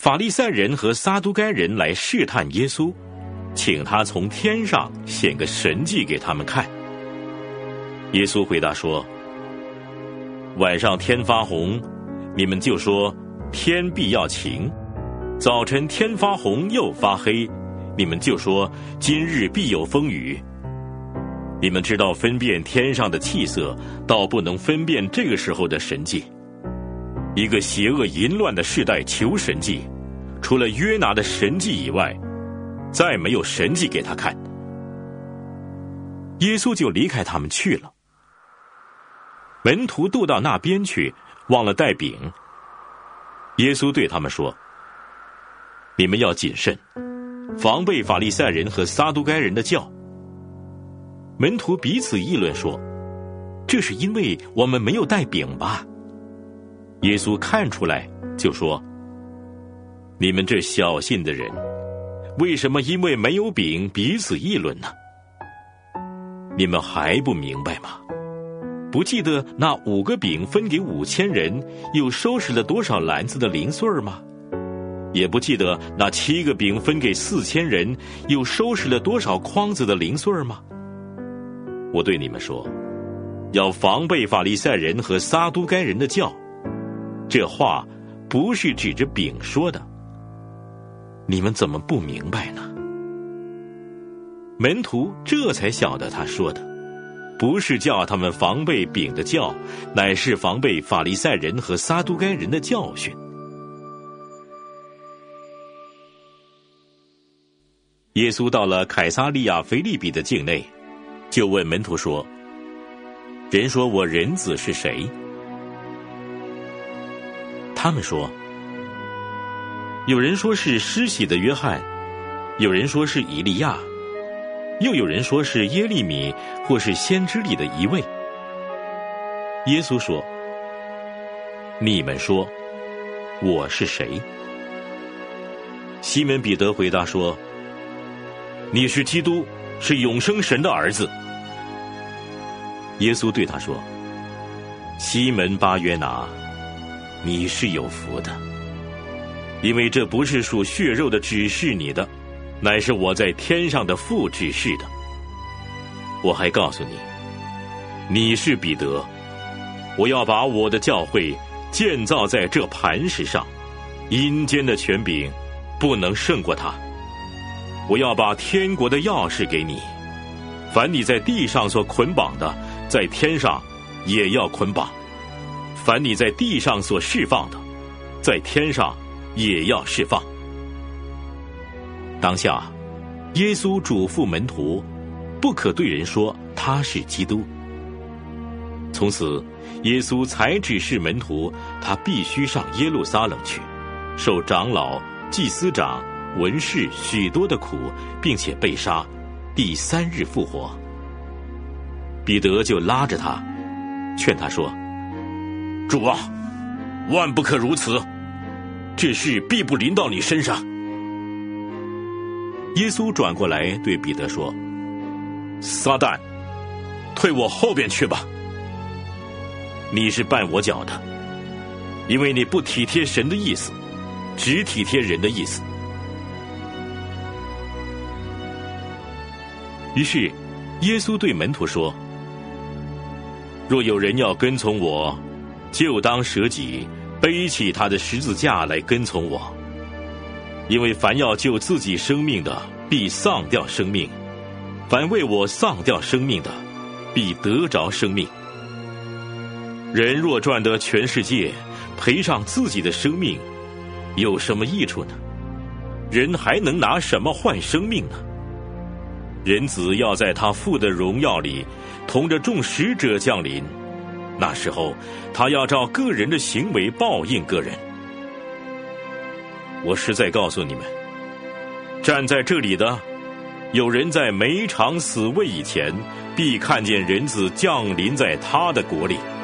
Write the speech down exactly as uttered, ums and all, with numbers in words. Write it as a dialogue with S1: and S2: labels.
S1: 法利赛人和撒都该人来试探耶稣，请他从天上显个神迹给他们看。耶稣回答说：晚上天发红，你们就说天必要晴；早晨天发红又发黑，你们就说今日必有风雨。你们知道分辨天上的气色，倒不能分辨这个时候的神迹。一个邪恶淫乱的世代求神迹，除了约拿的神迹以外，再没有神迹给他看。耶稣就离开他们去了。门徒渡到那边去，忘了带饼。耶稣对他们说：你们要谨慎，防备法利赛人和撒都该人的教。门徒彼此议论说：这是因为我们没有带饼吧？耶稣看出来，就说：你们这小信的人，为什么因为没有饼彼此议论呢？你们还不明白吗？不记得那五个饼分给五千人，又收拾了多少篮子的零碎吗？也不记得那七个饼分给四千人，又收拾了多少筐子的零碎吗？我对你们说，要防备法利赛人和撒都该人的教。这话不是指着饼说的，你们怎么不明白呢？门徒这才晓得他说的不是叫他们防备饼的教，乃是防备法利赛人和撒都该人的教训。耶稣到了凯撒利亚腓利比的境内，就问门徒说：人说我人子是谁？他们说：有人说是施洗的约翰，有人说是以利亚，又有人说是耶利米，或是先知里的一位。耶稣说：你们说我是谁？西门彼得回答说：你是基督，是永生神的儿子。耶稣对他说：西门巴约拿，你是有福的，因为这不是属血肉的指示你的，乃是我在天上的父指示的。我还告诉你，你是彼得，我要把我的教会建造在这磐石上，阴间的权柄不能胜过它。我要把天国的钥匙给你，凡你在地上所捆绑的，在天上也要捆绑；凡你在地上所释放的，在天上也要释放。当下，耶稣嘱咐门徒，不可对人说他是基督。从此，耶稣才指示门徒，他必须上耶路撒冷去，受长老、祭司长、文士许多的苦，并且被杀，第三日复活。彼得就拉着他，劝他说：主啊，万不可如此，这事必不临到你身上。耶稣转过来对彼得说：撒旦，退我后边去吧，你是绊我脚的，因为你不体贴神的意思，只体贴人的意思。于是耶稣对门徒说：若有人要跟从我，就当舍己，背起他的十字架来跟从我。因为凡要救自己生命的，必丧掉生命；凡为我丧掉生命的，必得着生命。人若赚得全世界，赔上自己的生命，有什么益处呢？人还能拿什么换生命呢？人子要在他父的荣耀里，同着众使者降临，那时候他要照个人的行为报应个人。我实在告诉你们，站在这里的，有人在没尝死味以前，必看见人子降临在他的国里。